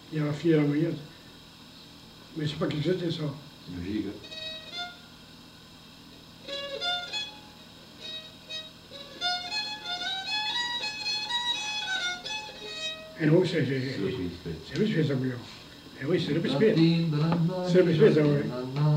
e ela filha amanhã. Mas para que você tem só? Giga. En ook ze hebben spesa, Serve spesa, Din, Serve spesa,